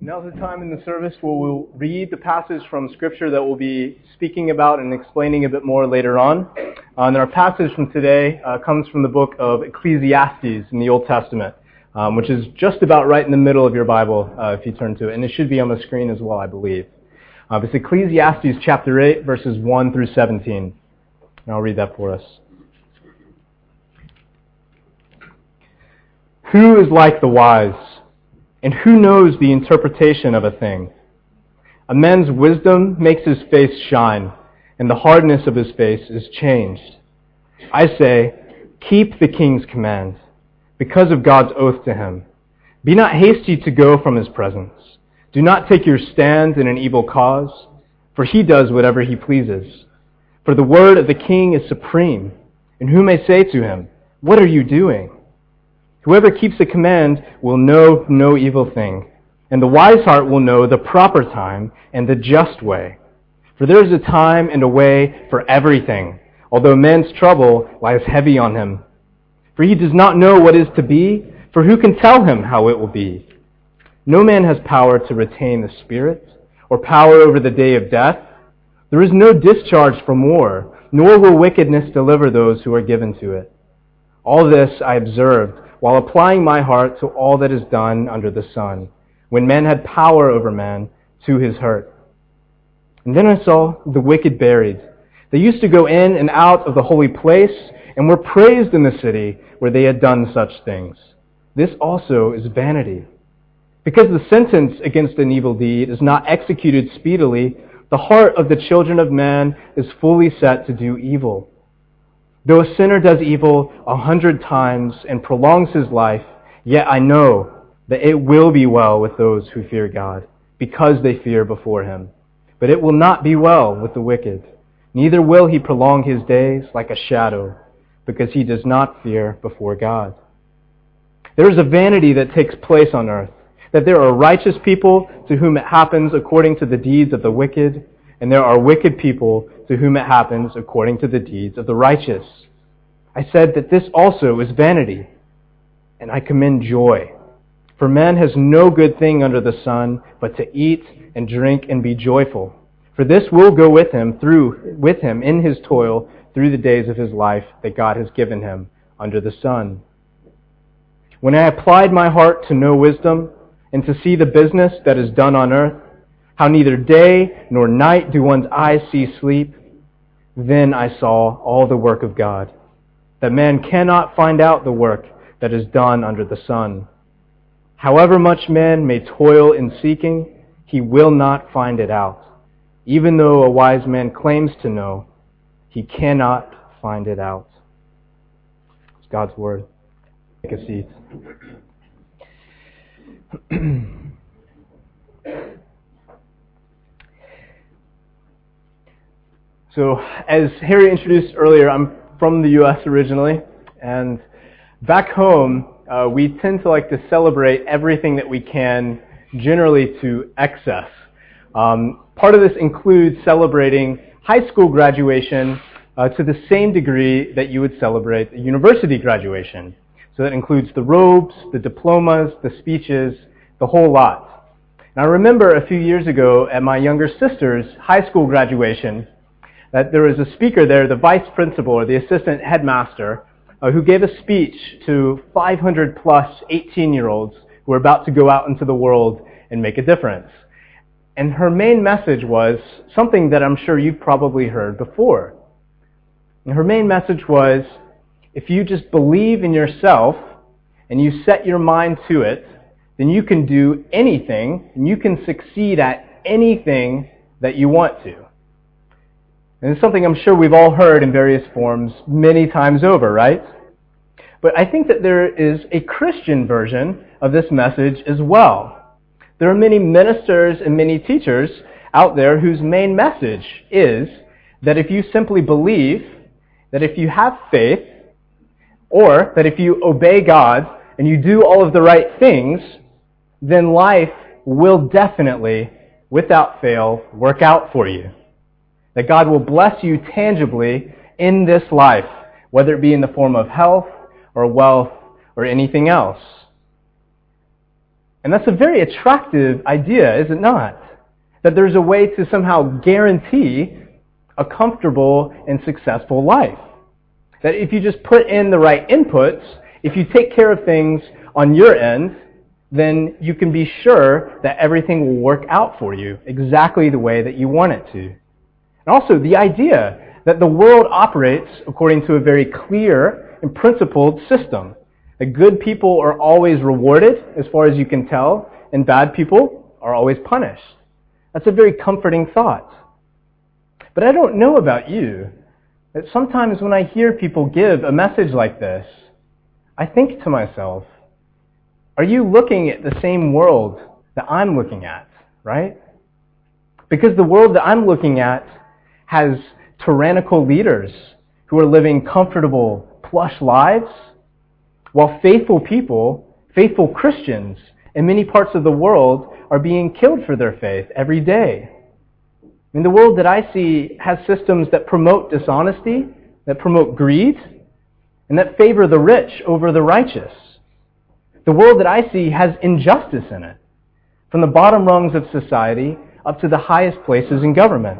Now's the time in the service where we'll read the passage from Scripture that we'll be speaking about and explaining a bit more later on. And our passage from today comes from the book of Ecclesiastes in the Old Testament, which is just about right in the middle of your Bible if you turn to it. And it should be on the screen as well, I believe. It's Ecclesiastes chapter 8, verses 1 through 17. And I'll read that for us. Who is like the wise? And who knows the interpretation of a thing? A man's wisdom makes his face shine, and the hardness of his face is changed. I say, keep the king's command, because of God's oath to him. Be not hasty to go from his presence. Do not take your stand in an evil cause, for he does whatever he pleases. For the word of the king is supreme, and who may say to him, what are you doing? Whoever keeps the command will know no evil thing, and the wise heart will know the proper time and the just way. For there is a time and a way for everything, although man's trouble lies heavy on him. For he does not know what is to be, for who can tell him how it will be? No man has power to retain the spirit, or power over the day of death. There is no discharge from war, nor will wickedness deliver those who are given to it. All this I observed, while applying my heart to all that is done under the sun, when man had power over man to his hurt. And then I saw the wicked buried. They used to go in and out of the holy place, and were praised in the city where they had done such things. This also is vanity. Because the sentence against an evil deed is not executed speedily, the heart of the children of man is fully set to do evil. Though a sinner does evil 100 times and prolongs his life, yet I know that it will be well with those who fear God, because they fear before him. But it will not be well with the wicked. Neither will he prolong his days like a shadow, because he does not fear before God. There is a vanity that takes place on earth, that there are righteous people to whom it happens according to the deeds of the wicked, and there are wicked people to whom it happens according to the deeds of the righteous. I said that this also is vanity, and I commend joy. For man has no good thing under the sun, but to eat and drink and be joyful. For this will go with him in his toil through the days of his life that God has given him under the sun. When I applied my heart to know wisdom, and to see the business that is done on earth, how neither day nor night do one's eyes see sleep, then I saw all the work of God, that man cannot find out the work that is done under the sun. However much man may toil in seeking, he will not find it out. Even though a wise man claims to know, he cannot find it out. It's God's word. Take a seat. So, as Harry introduced earlier, I'm from the U.S. originally, and back home, we tend to like to celebrate everything that we can, generally to excess. Part of this includes celebrating high school graduation to the same degree that you would celebrate a university graduation. So that includes the robes, the diplomas, the speeches, the whole lot. And I remember a few years ago at my younger sister's high school graduation that there was a speaker there, the vice principal or the assistant headmaster, who gave a speech to 500 plus 18-year-olds who were about to go out into the world and make a difference. And her main message was something that I'm sure you've probably heard before. And her main message was, if you just believe in yourself and you set your mind to it, then you can do anything and you can succeed at anything that you want to. And it's something I'm sure we've all heard in various forms many times over, right? But I think that there is a Christian version of this message as well. There are many ministers and many teachers out there whose main message is that if you simply believe, that if you have faith, or that if you obey God and you do all of the right things, then life will definitely, without fail, work out for you. That God will bless you tangibly in this life, whether it be in the form of health or wealth or anything else. And that's a very attractive idea, is it not? That there's a way to somehow guarantee a comfortable and successful life. That if you just put in the right inputs, if you take care of things on your end, then you can be sure that everything will work out for you exactly the way that you want it to. And also the idea that the world operates according to a very clear and principled system. That good people are always rewarded, as far as you can tell, and bad people are always punished. That's a very comforting thought. But I don't know about you, that sometimes when I hear people give a message like this, I think to myself, are you looking at the same world that I'm looking at, right? Because the world that I'm looking at has tyrannical leaders who are living comfortable, plush lives, while faithful people, faithful Christians in many parts of the world are being killed for their faith every day. I mean, the world that I see has systems that promote dishonesty, that promote greed, and that favor the rich over the righteous. The world that I see has injustice in it, from the bottom rungs of society up to the highest places in government.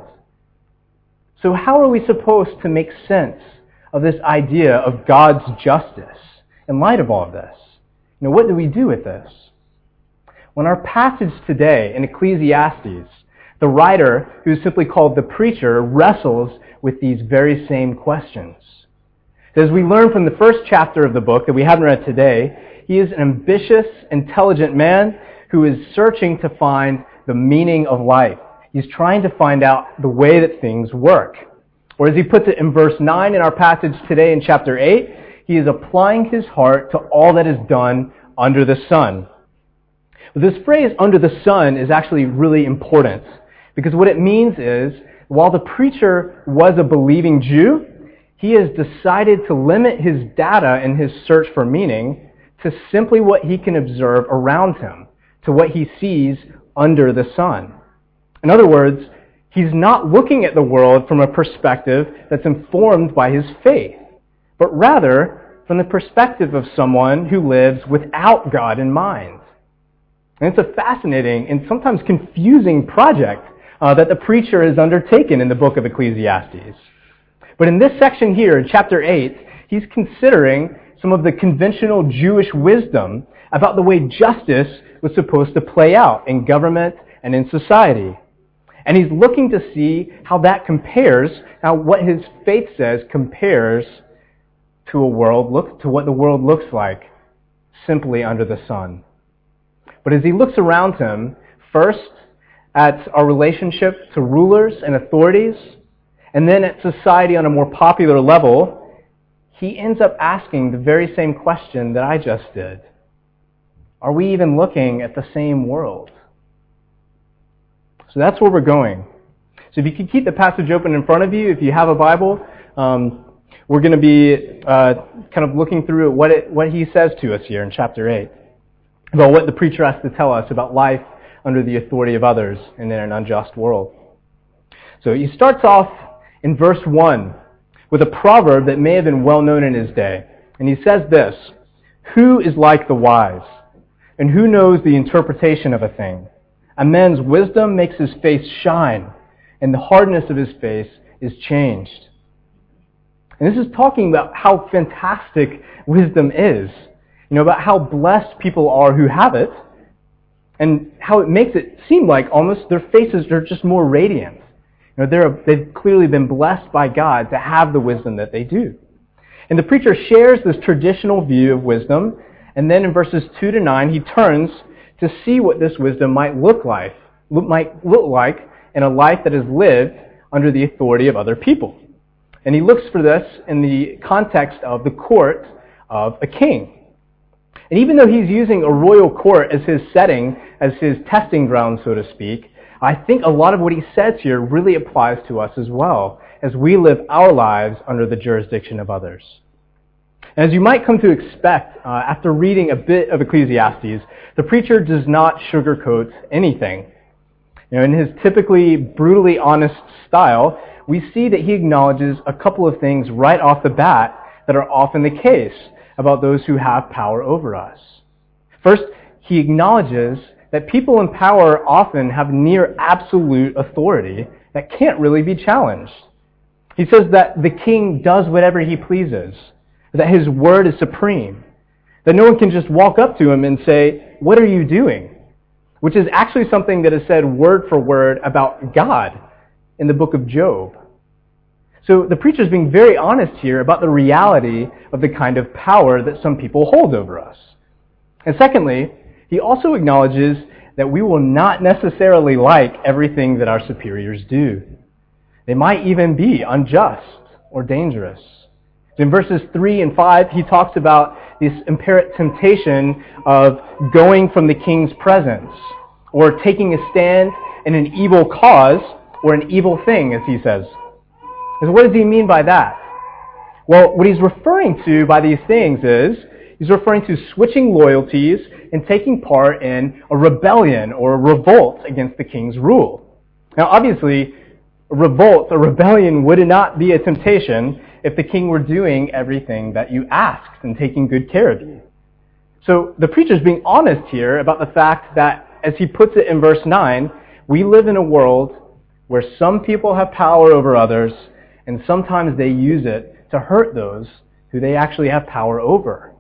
So how are we supposed to make sense of this idea of God's justice in light of all of this? You know, what do we do with this? When our passage today in Ecclesiastes, the writer, who's simply called the preacher, wrestles with these very same questions. As we learn from the first chapter of the book that we haven't read today, he is an ambitious, intelligent man who is searching to find the meaning of life. He's trying to find out the way that things work. Or as he puts it in verse 9 in our passage today in chapter 8, he is applying his heart to all that is done under the sun. This phrase, under the sun, is actually really important. Because what it means is, while the preacher was a believing Jew, he has decided to limit his data and his search for meaning to simply what he can observe around him, to what he sees under the sun. In other words, he's not looking at the world from a perspective that's informed by his faith, but rather from the perspective of someone who lives without God in mind. And it's a fascinating and sometimes confusing project that the preacher has undertaken in the book of Ecclesiastes. But in this section here, in chapter 8, he's considering some of the conventional Jewish wisdom about the way justice was supposed to play out in government and in society. And he's looking to see how that compares, how what his faith says compares to what the world looks like simply under the sun. But as he looks around him, first at our relationship to rulers and authorities, and then at society on a more popular level, he ends up asking the very same question that I just did. Are we even looking at the same world? So that's where we're going. So if you could keep the passage open in front of you, if you have a Bible, we're going to be kind of looking through what he says to us here in chapter 8, about what the preacher has to tell us about life under the authority of others and in an unjust world. So he starts off in verse 1 with a proverb that may have been well known in his day. And he says this, "Who is like the wise? And who knows the interpretation of a thing? A man's wisdom makes his face shine, and the hardness of his face is changed." And this is talking about how fantastic wisdom is. You know, about how blessed people are who have it, and how it makes it seem like almost their faces are just more radiant. You know, they've clearly been blessed by God to have the wisdom that they do. And the preacher shares this traditional view of wisdom, and then in verses 2 to 9, he turns to see what this wisdom might look like in a life that is lived under the authority of other people. And he looks for this in the context of the court of a king. And even though he's using a royal court as his setting, as his testing ground, so to speak, I think a lot of what he says here really applies to us as well, as we live our lives under the jurisdiction of others. As you might come to expect, after reading a bit of Ecclesiastes, the preacher does not sugarcoat anything. You know, in his typically brutally honest style, we see that he acknowledges a couple of things right off the bat that are often the case about those who have power over us. First, he acknowledges that people in power often have near absolute authority that can't really be challenged. He says that the king does whatever he pleases, that his word is supreme, that no one can just walk up to him and say, "What are you doing?" Which is actually something that is said word for word about God in the book of Job. So the preacher is being very honest here about the reality of the kind of power that some people hold over us. And secondly, he also acknowledges that we will not necessarily like everything that our superiors do. They might even be unjust or dangerous. In verses 3 and 5, he talks about this apparent temptation of going from the king's presence or taking a stand in an evil cause or an evil thing, as he says. And what does he mean by that? Well, what he's referring to by these things is he's referring to switching loyalties and taking part in a rebellion or a revolt against the king's rule. Now, obviously, a rebellion would not be a temptation if the king were doing everything that you asked and taking good care of you. So the preacher's being honest here about the fact that, as he puts it in verse 9, we live in a world where some people have power over others, and sometimes they use it to hurt those who they actually have power over.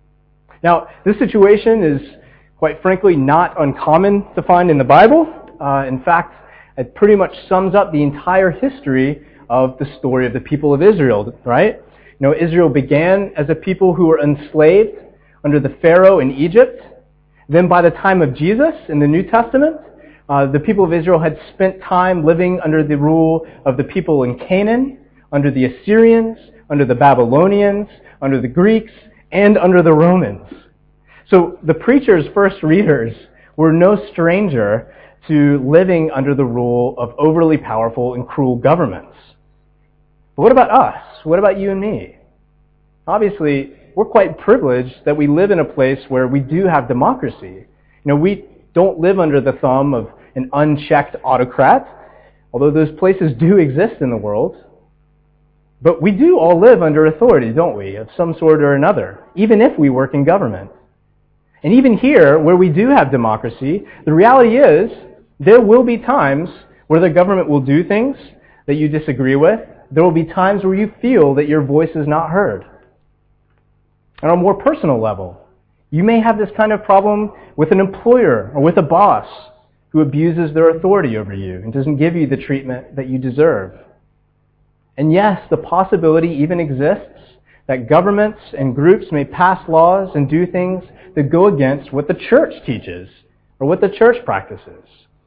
Now, this situation is, quite frankly, not uncommon to find in the Bible. In fact, it pretty much sums up the entire history of the story of the people of Israel, right? You know, Israel began as a people who were enslaved under the Pharaoh in Egypt. Then by the time of Jesus in the New Testament, the people of Israel had spent time living under the rule of the people in Canaan, under the Assyrians, under the Babylonians, under the Greeks, and under the Romans. So the preacher's first readers were no stranger to living under the rule of overly powerful and cruel governments. But what about us? What about you and me? Obviously, we're quite privileged that we live in a place where we do have democracy. You know, we don't live under the thumb of an unchecked autocrat, although those places do exist in the world. But we do all live under authority, don't we, of some sort or another, even if we work in government. And even here, where we do have democracy, the reality is there will be times where the government will do things that you disagree with. There will be times where you feel that your voice is not heard. On a more personal level, you may have this kind of problem with an employer or with a boss who abuses their authority over you and doesn't give you the treatment that you deserve. And yes, the possibility even exists that governments and groups may pass laws and do things that go against what the church teaches or what the church practices.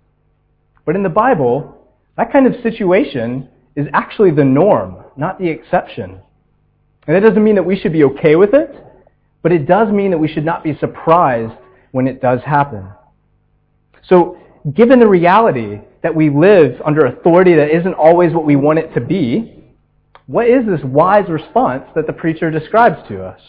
But in the Bible, that kind of situation is actually the norm, not the exception. And that doesn't mean that we should be okay with it, but it does mean that we should not be surprised when it does happen. So, given the reality that we live under authority that isn't always what we want it to be, what is this wise response that the preacher describes to us?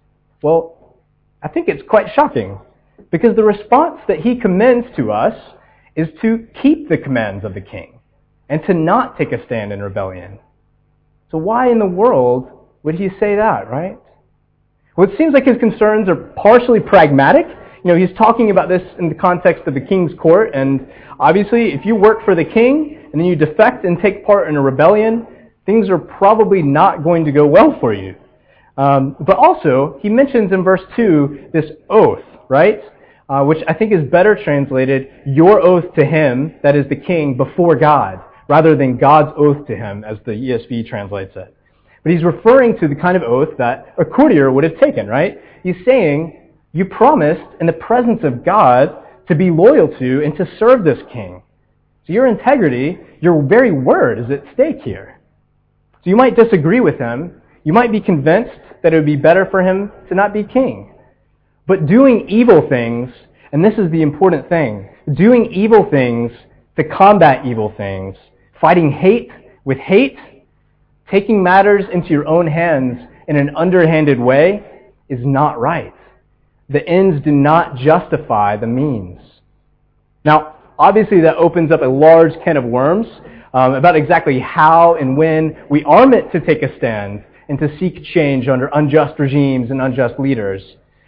Well, I think it's quite shocking, because the response that he commends to us is to keep the commands of the king and to not take a stand in rebellion. So why in the world would he say that, right? Well, it seems like his concerns are partially pragmatic. You know, he's talking about this in the context of the king's court, and obviously if you work for the king and then you defect and take part in a rebellion, things are probably not going to go well for you. But also, he mentions in verse 2 this oath, right? Which I think is better translated, your oath to him, that is the king, before God, rather than God's oath to him, as the ESV translates it. But he's referring to the kind of oath that a courtier would have taken, right? He's saying, you promised in the presence of God to be loyal to and to serve this king. So your integrity, your very word is at stake here. So you might disagree with him. You might be convinced that it would be better for him to not be king. But doing evil things, and this is the important thing, doing evil things to combat evil things, fighting hate with hate, taking matters into your own hands in an underhanded way is not right. The ends do not justify the means. Now, obviously that opens up a large can of worms about exactly how and when we are meant to take a stand and to seek change under unjust regimes and unjust leaders.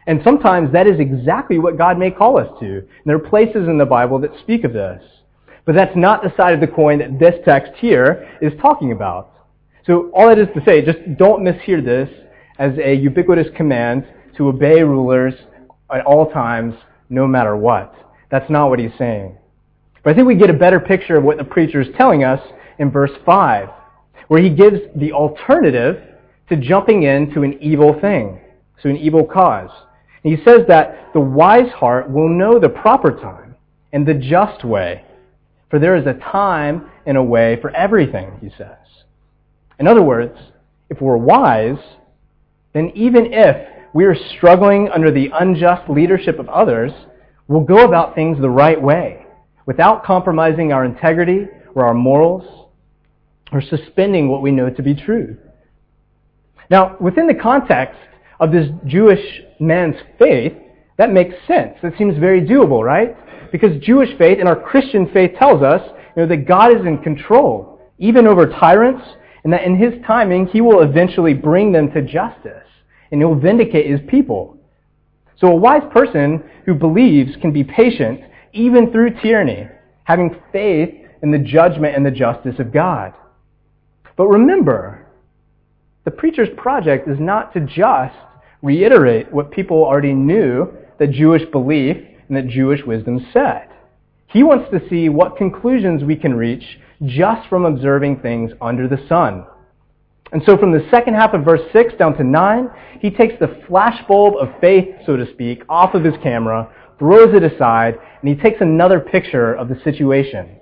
And sometimes that is exactly what God may call us to. And there are places in the Bible that speak of this. But that's not the side of the coin that this text here is talking about. So all that is to say, just don't mishear this as a ubiquitous command to obey rulers at all times, no matter what. That's not what he's saying. But I think we get a better picture of what the preacher is telling us in verse 5, where he gives the alternative to jumping into an evil thing, so an evil cause. And he says that the wise heart will know the proper time and the just way, for there is a time and a way for everything, he says. In other words, if we're wise, then even if we are struggling under the unjust leadership of others, we'll go about things the right way, without compromising our integrity or our morals, or suspending what we know to be true. Now, within the context of this Jewish man's faith, that makes sense. That seems very doable, right? Because Jewish faith and our Christian faith tells us, that God is in control, even over tyrants, and that in his timing, he will eventually bring them to justice, and he'll vindicate his people. So a wise person who believes can be patient even through tyranny, having faith in the judgment and the justice of God. But remember, the preacher's project is not to just reiterate what people already knew that Jewish belief and that Jewish wisdom said. He wants to see what conclusions we can reach just from observing things under the sun. And so from the second half of verse 6 down to 9, he takes the flashbulb of faith, so to speak, off of his camera, throws it aside, and he takes another picture of the situation.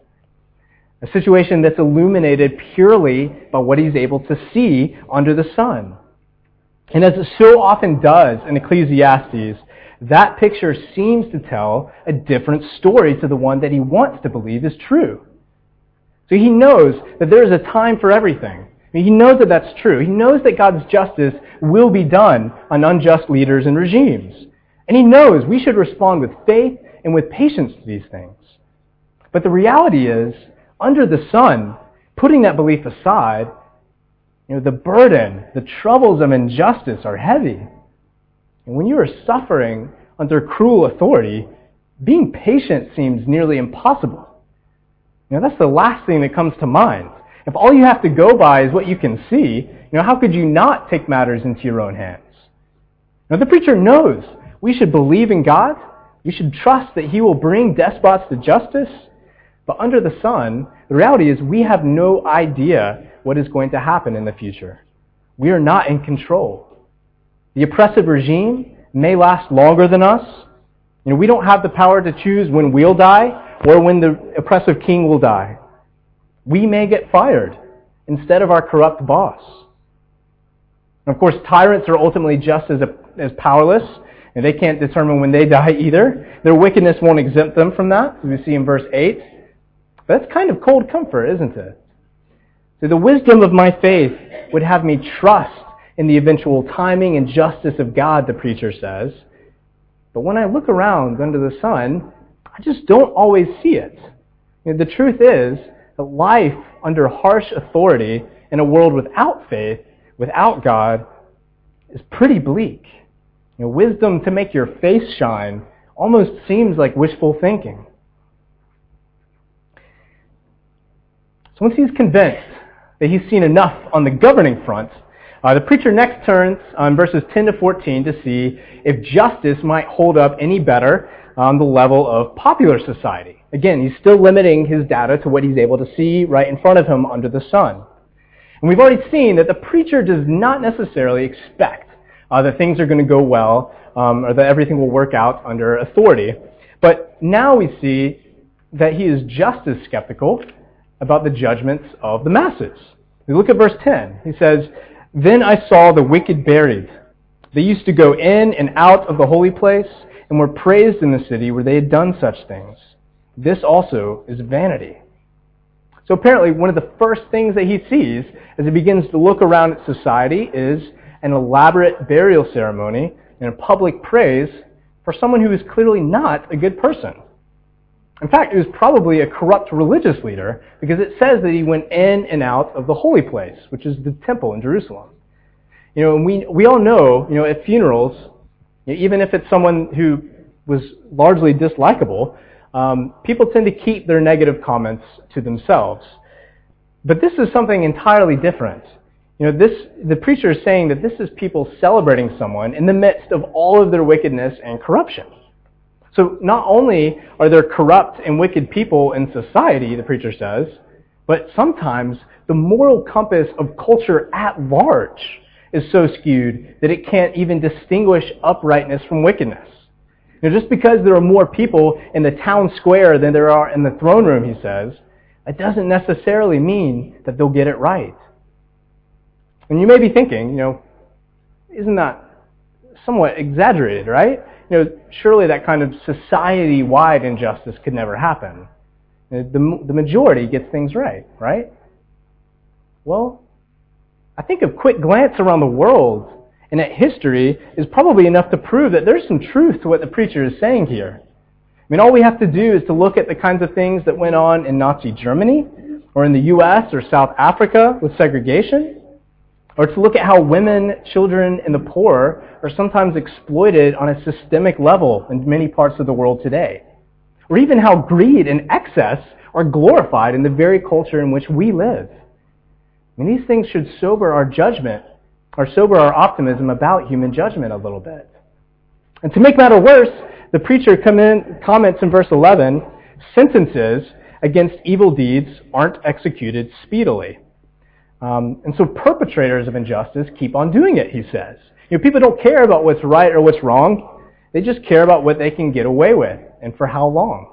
A situation that's illuminated purely by what he's able to see under the sun. And as it so often does in Ecclesiastes, that picture seems to tell a different story to the one that he wants to believe is true. So he knows that there is a time for everything. He knows that that's true. He knows that God's justice will be done on unjust leaders and regimes. And he knows we should respond with faith and with patience to these things. But the reality is, under the sun, putting that belief aside, the burden, the troubles of injustice are heavy. And when you are suffering under cruel authority, being patient seems nearly impossible. That's the last thing that comes to mind. If all you have to go by is what you can see, how could you not take matters into your own hands? Now, the preacher knows we should believe in God. We should trust that he will bring despots to justice. But under the sun, the reality is we have no idea what is going to happen in the future. We are not in control. The oppressive regime may last longer than us. We don't have the power to choose when we'll die or when the oppressive king will die. We may get fired instead of our corrupt boss. And of course, tyrants are ultimately just as powerless, and they can't determine when they die either. Their wickedness won't exempt them from that, as we see in verse 8. But that's kind of cold comfort, isn't it? So the wisdom of my faith would have me trust in the eventual timing and justice of God, the preacher says. But when I look around under the sun, I just don't always see it. The truth is that life under harsh authority in a world without faith, without God, is pretty bleak. Wisdom to make your face shine almost seems like wishful thinking. So once he's convinced that he's seen enough on the governing front, the preacher next turns on verses 10 to 14 to see if justice might hold up any better on the level of popular society. Again, he's still limiting his data to what he's able to see right in front of him under the sun. And we've already seen that the preacher does not necessarily expect that things are going to go well or that everything will work out under authority. But now we see that he is just as skeptical about the judgments of the masses. We look at verse 10. He says, "Then I saw the wicked buried. They used to go in and out of the holy place and were praised in the city where they had done such things. This also is vanity." So apparently one of the first things that he sees as he begins to look around at society is an elaborate burial ceremony and a public praise for someone who is clearly not a good person. In fact, it was probably a corrupt religious leader because it says that he went in and out of the holy place, which is the temple in Jerusalem. And we all know, at funerals, Even if it's someone who was largely dislikable, people tend to keep their negative comments to themselves. But this is something entirely different. The preacher is saying that this is people celebrating someone in the midst of all of their wickedness and corruption. So not only are there corrupt and wicked people in society, the preacher says, but sometimes the moral compass of culture at large is so skewed that it can't even distinguish uprightness from wickedness. Just because there are more people in the town square than there are in the throne room, he says, it doesn't necessarily mean that they'll get it right. And you may be thinking, isn't that somewhat exaggerated, right? Surely that kind of society-wide injustice could never happen. The majority gets things right? Well, I think a quick glance around the world and at history is probably enough to prove that there's some truth to what the preacher is saying here. All we have to do is to look at the kinds of things that went on in Nazi Germany, or in the U.S. or South Africa with segregation, or to look at how women, children, and the poor are sometimes exploited on a systemic level in many parts of the world today, or even how greed and excess are glorified in the very culture in which we live. These things should sober our judgment, or sober our optimism about human judgment a little bit. And to make matters worse, the preacher comments in verse 11, sentences against evil deeds aren't executed speedily. And so perpetrators of injustice keep on doing it, he says. People don't care about what's right or what's wrong. They just care about what they can get away with and for how long.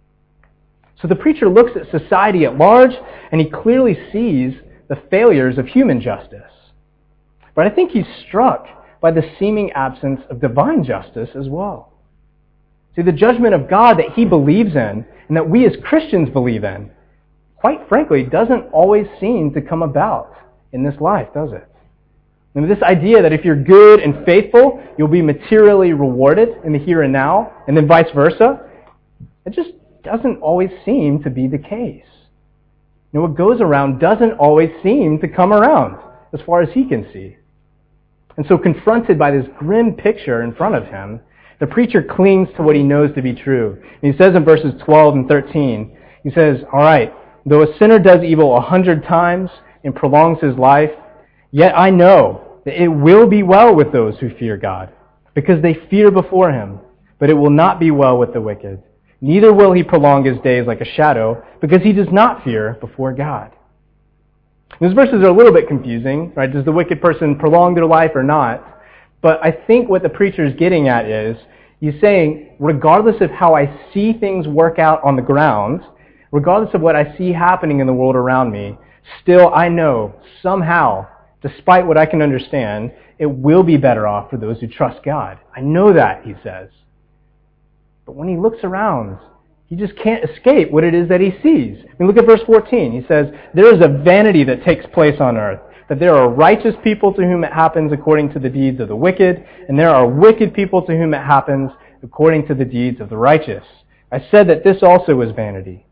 So the preacher looks at society at large, and he clearly sees the failures of human justice. But I think he's struck by the seeming absence of divine justice as well. See, the judgment of God that he believes in and that we as Christians believe in, quite frankly, doesn't always seem to come about in this life, does it? This idea that if you're good and faithful, you'll be materially rewarded in the here and now, and then vice versa, it just doesn't always seem to be the case. What goes around doesn't always seem to come around, as far as he can see. And so confronted by this grim picture in front of him, the preacher clings to what he knows to be true. And he says in verses 12 and 13, he says, all right, though a sinner does evil 100 times and prolongs his life, yet I know that it will be well with those who fear God, because they fear before him, but it will not be well with the wicked. Neither will he prolong his days like a shadow, because he does not fear before God. These verses are a little bit confusing, right? Does the wicked person prolong their life or not? But I think what the preacher is getting at is, he's saying, regardless of how I see things work out on the ground, regardless of what I see happening in the world around me, still I know somehow, despite what I can understand, it will be better off for those who trust God. I know that, he says. But when he looks around, he just can't escape what it is that he sees. Look at verse 14. He says, there is a vanity that takes place on earth, that there are righteous people to whom it happens according to the deeds of the wicked, and there are wicked people to whom it happens according to the deeds of the righteous. I said that this also was vanity.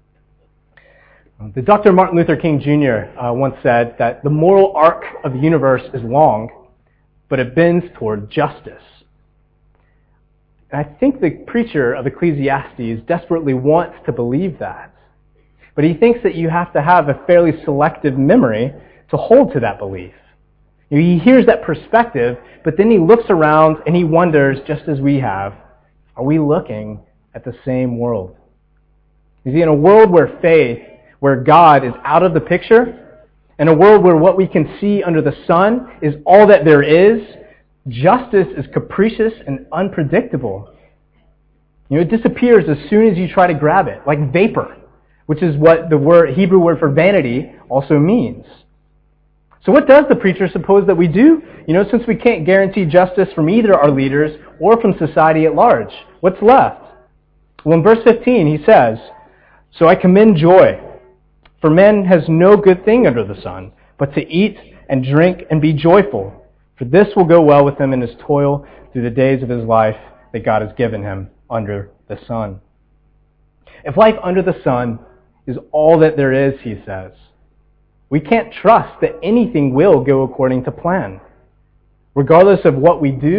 The Dr. Martin Luther King Jr. Once said that the moral arc of the universe is long, but it bends toward justice. And I think the preacher of Ecclesiastes desperately wants to believe that. But he thinks that you have to have a fairly selective memory to hold to that belief. He hears that perspective, but then he looks around and he wonders, just as we have, are we looking at the same world? You see, in a world where faith, where God is out of the picture, in a world where what we can see under the sun is all that there is, justice is capricious and unpredictable. It disappears as soon as you try to grab it, like vapor, which is what the Hebrew word for vanity also means. So what does the preacher suppose that we do? Since we can't guarantee justice from either our leaders or from society at large, what's left? Well, in verse 15 he says, so I commend joy, for man has no good thing under the sun, but to eat and drink and be joyful. For this will go well with him in his toil through the days of his life that God has given him under the sun. If life under the sun is all that there is, he says, we can't trust that anything will go according to plan. Regardless of what we do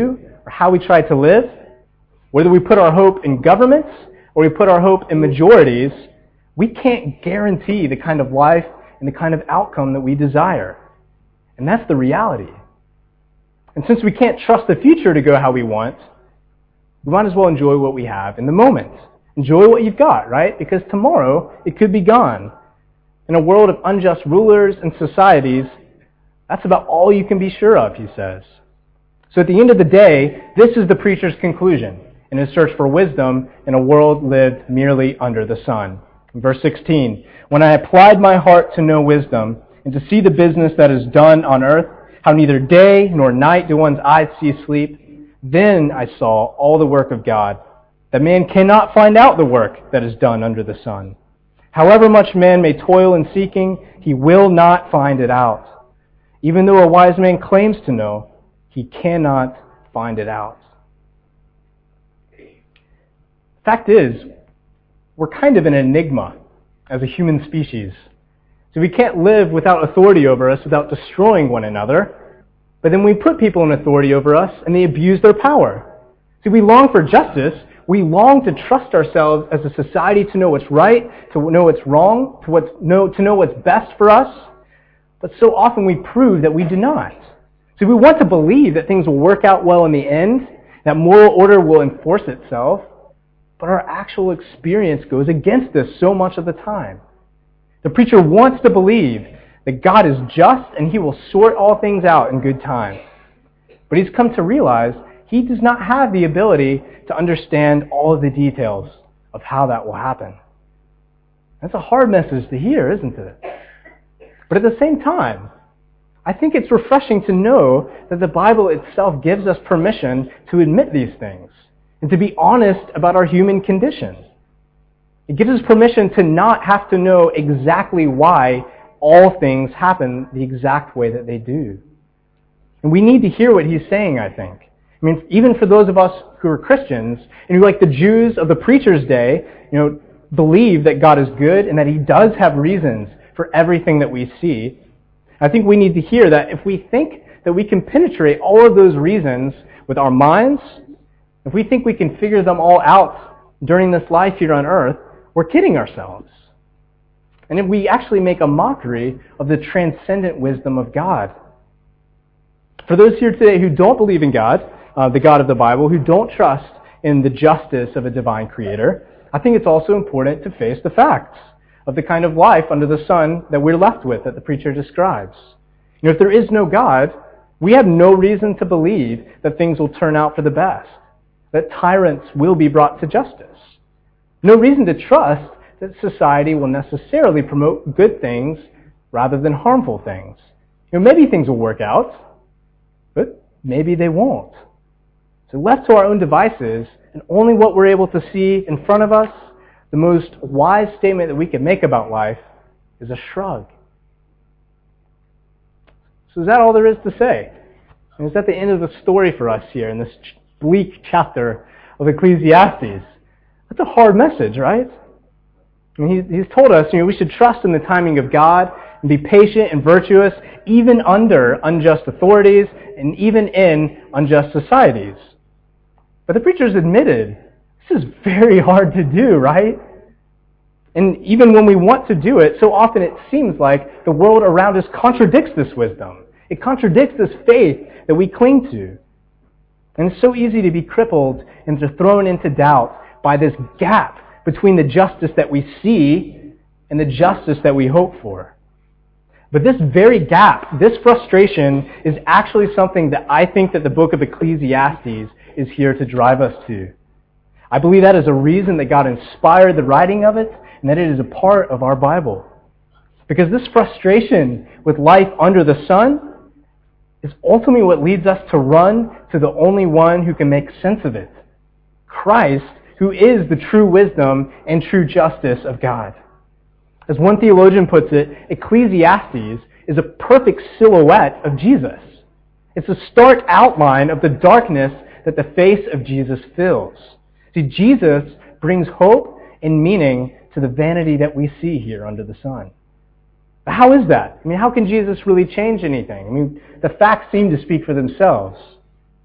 or how we try to live, whether we put our hope in governments or we put our hope in majorities, we can't guarantee the kind of life and the kind of outcome that we desire. And that's the reality. And since we can't trust the future to go how we want, we might as well enjoy what we have in the moment. Enjoy what you've got, right? Because tomorrow it could be gone. In a world of unjust rulers and societies, that's about all you can be sure of, he says. So at the end of the day, this is the preacher's conclusion in his search for wisdom in a world lived merely under the sun. In verse 16, when I applied my heart to know wisdom and to see the business that is done on earth, how neither day nor night do one's eyes see sleep, then I saw all the work of God, that man cannot find out the work that is done under the sun. However much man may toil in seeking, he will not find it out. Even though a wise man claims to know, he cannot find it out. Fact is, we're kind of an enigma as a human species. So we can't live without authority over us without destroying one another. But then we put people in authority over us and they abuse their power. So we long for justice. We long to trust ourselves as a society to know what's right, to know what's wrong, to know what's best for us. But so often we prove that we do not. So we want to believe that things will work out well in the end, that moral order will enforce itself. But our actual experience goes against this so much of the time. The preacher wants to believe that God is just and he will sort all things out in good time. But he's come to realize he does not have the ability to understand all of the details of how that will happen. That's a hard message to hear, isn't it? But at the same time, I think it's refreshing to know that the Bible itself gives us permission to admit these things and to be honest about our human condition. It gives us permission to not have to know exactly why all things happen the exact way that they do. And we need to hear what he's saying, I think. I mean, even for those of us who are Christians, and who, like the Jews of the preacher's day, believe that God is good and that he does have reasons for everything that we see, I think we need to hear that if we think that we can penetrate all of those reasons with our minds, if we think we can figure them all out during this life here on earth, we're kidding ourselves. And if we actually make a mockery of the transcendent wisdom of God. For those here today who don't believe in God, the God of the Bible, who don't trust in the justice of a divine creator, I think it's also important to face the facts of the kind of life under the sun that we're left with that the preacher describes. If there is no God, we have no reason to believe that things will turn out for the best, that tyrants will be brought to justice. No reason to trust that society will necessarily promote good things rather than harmful things. Maybe things will work out, but maybe they won't. So left to our own devices, and only what we're able to see in front of us, the most wise statement that we can make about life is a shrug. So is that all there is to say? And is that the end of the story for us here in this bleak chapter of Ecclesiastes? That's a hard message, right? I mean, he's told us, we should trust in the timing of God and be patient and virtuous even under unjust authorities and even in unjust societies. But the preacher's admitted, this is very hard to do, right? And even when we want to do it, so often it seems like the world around us contradicts this wisdom. It contradicts this faith that we cling to. And it's so easy to be crippled and to thrown into doubt by this gap between the justice that we see and the justice that we hope for. But this very gap, this frustration, is actually something that I think that the book of Ecclesiastes is here to drive us to. I believe that is a reason that God inspired the writing of it and that it is a part of our Bible. Because this frustration with life under the sun is ultimately what leads us to run to the only one who can make sense of it, Christ, who is the true wisdom and true justice of God. As one theologian puts it, Ecclesiastes is a perfect silhouette of Jesus. It's a stark outline of the darkness that the face of Jesus fills. See, Jesus brings hope and meaning to the vanity that we see here under the sun. But how is that? How can Jesus really change anything? The facts seem to speak for themselves.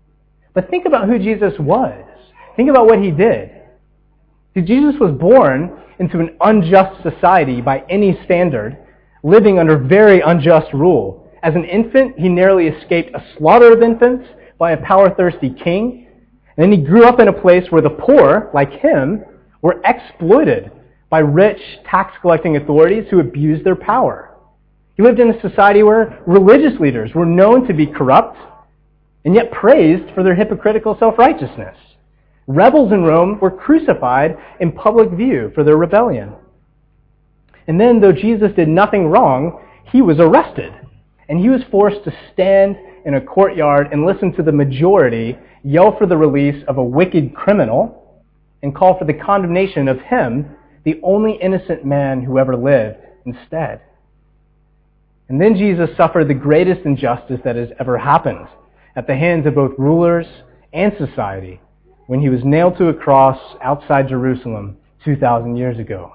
But think about who Jesus was. Think about what he did. See, Jesus was born into an unjust society by any standard, living under very unjust rule. As an infant, he narrowly escaped a slaughter of infants by a power-thirsty king. And then he grew up in a place where the poor, like him, were exploited by rich tax-collecting authorities who abused their power. He lived in a society where religious leaders were known to be corrupt and yet praised for their hypocritical self-righteousness. Rebels in Rome were crucified in public view for their rebellion. And then, though Jesus did nothing wrong, he was arrested. And he was forced to stand in a courtyard and listen to the majority yell for the release of a wicked criminal and call for the condemnation of him, the only innocent man who ever lived, instead. And then Jesus suffered the greatest injustice that has ever happened at the hands of both rulers and society when he was nailed to a cross outside Jerusalem 2,000 years ago.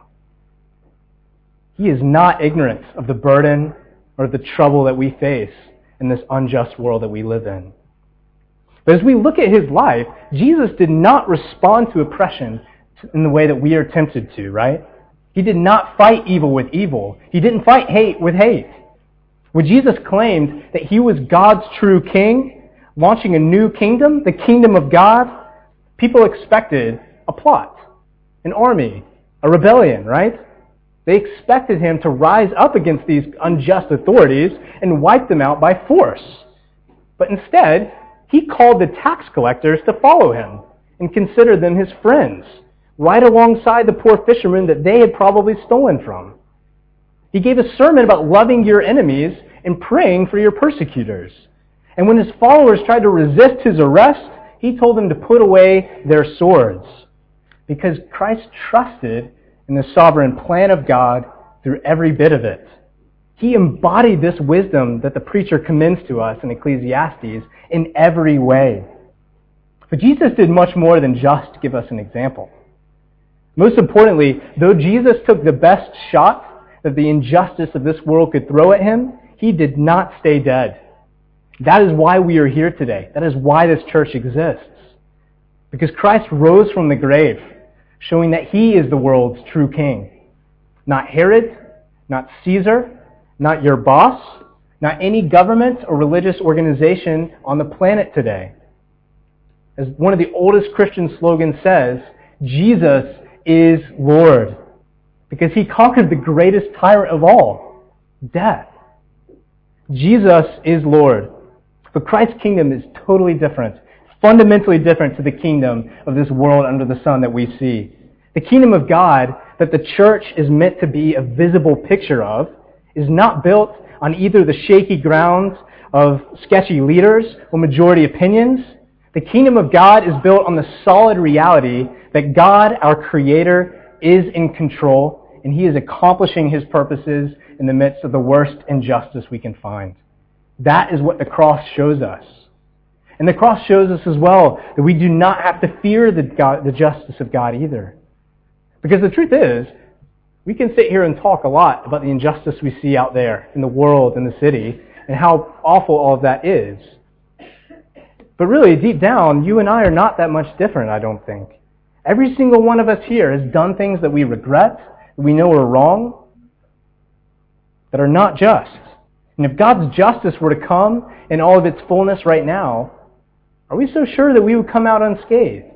He is not ignorant of the burden or the trouble that we face in this unjust world that we live in. But as we look at his life, Jesus did not respond to oppression in the way that we are tempted to, right? He did not fight evil with evil. He didn't fight hate with hate. When Jesus claimed that he was God's true king, launching a new kingdom, the kingdom of God, people expected a plot, an army, a rebellion, right? They expected him to rise up against these unjust authorities and wipe them out by force. But instead, he called the tax collectors to follow him and considered them his friends, right alongside the poor fishermen that they had probably stolen from. He gave a sermon about loving your enemies and praying for your persecutors. And when his followers tried to resist his arrest, he told them to put away their swords, because Christ trusted in the sovereign plan of God through every bit of it. He embodied this wisdom that the preacher commends to us in Ecclesiastes in every way. But Jesus did much more than just give us an example. Most importantly, though Jesus took the best shot that the injustice of this world could throw at him, he did not stay dead. That is why we are here today. That is why this church exists. Because Christ rose from the grave, showing that he is the world's true king. Not Herod, not Caesar, not your boss, not any government or religious organization on the planet today. As one of the oldest Christian slogans says, Jesus is Lord, because he conquered the greatest tyrant of all, death. Jesus is Lord. But Christ's kingdom is totally different, fundamentally different to the kingdom of this world under the sun that we see. The kingdom of God that the church is meant to be a visible picture of is not built on either the shaky grounds of sketchy leaders or majority opinions. The kingdom of God is built on the solid reality that God, our Creator, is in control, and he is accomplishing his purposes in the midst of the worst injustice we can find. That is what the cross shows us. And the cross shows us as well that we do not have to fear the justice of God either. Because the truth is, we can sit here and talk a lot about the injustice we see out there in the world, in the city, and how awful all of that is. But really, deep down, you and I are not that much different, I don't think. Every single one of us here has done things that we regret, that we know are wrong, that are not just. And if God's justice were to come in all of its fullness right now, are we so sure that we would come out unscathed?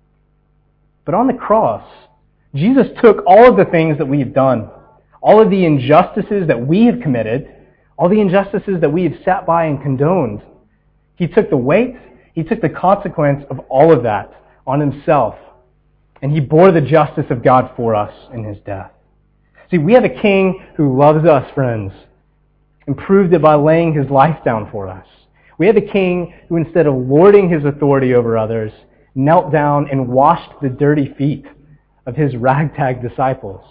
But on the cross, Jesus took all of the things that we've done, all of the injustices that we have committed, all the injustices that we have sat by and condoned. He took the weight, he took the consequence of all of that on himself, and he bore the justice of God for us in his death. See, we have a king who loves us, friends, and proved it by laying his life down for us. We have a king who, instead of lording his authority over others, knelt down and washed the dirty feet of his ragtag disciples.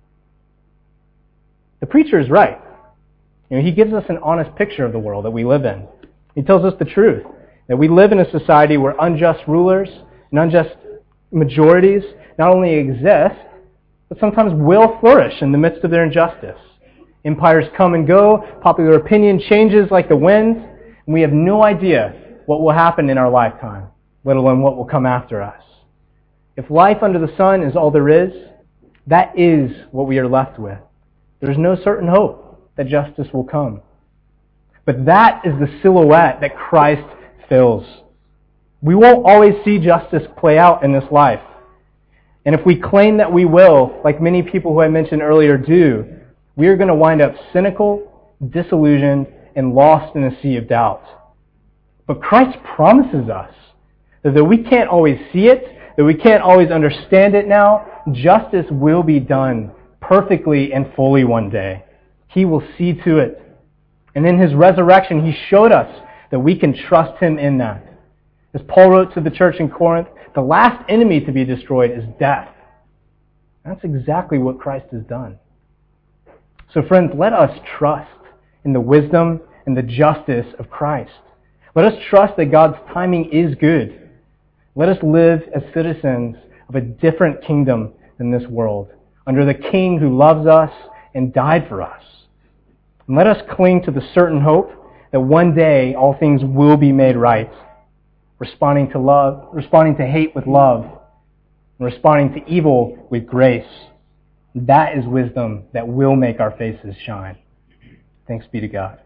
The preacher is right. He gives us an honest picture of the world that we live in. He tells us the truth, that we live in a society where unjust rulers and unjust majorities not only exist, but sometimes will flourish in the midst of their injustice. Empires come and go, popular opinion changes like the wind, and we have no idea what will happen in our lifetime. let alone what will come after us. If life under the sun is all there is, that is what we are left with. There's no certain hope that justice will come. But that is the silhouette that Christ fills. We won't always see justice play out in this life. And if we claim that we will, like many people who I mentioned earlier do, we are going to wind up cynical, disillusioned, and lost in a sea of doubt. But Christ promises us that though we can't always see it, that we can't always understand it now, justice will be done perfectly and fully one day. He will see to it. And in His resurrection, He showed us that we can trust Him in that. As Paul wrote to the church in Corinth, the last enemy to be destroyed is death. That's exactly what Christ has done. So friends, let us trust in the wisdom and the justice of Christ. Let us trust that God's timing is good. Let us live as citizens of a different kingdom than this world, under the King who loves us and died for us. And let us cling to the certain hope that one day all things will be made right, responding to hate with love, and responding to evil with grace. That is wisdom that will make our faces shine. Thanks be to God.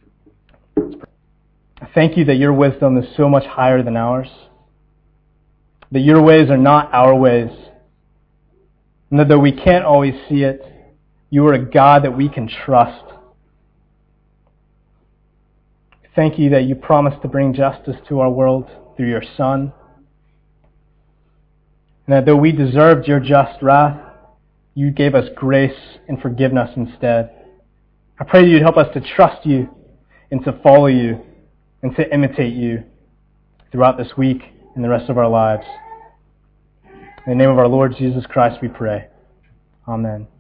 Thank you that your wisdom is so much higher than ours, that your ways are not our ways, and that though we can't always see it, you are a God that we can trust. Thank you that you promised to bring justice to our world through your Son, and that though we deserved your just wrath, you gave us grace and forgiveness instead. I pray that you'd help us to trust you and to follow you and to imitate you throughout this week and the rest of our lives. In the name of our Lord Jesus Christ we pray. Amen.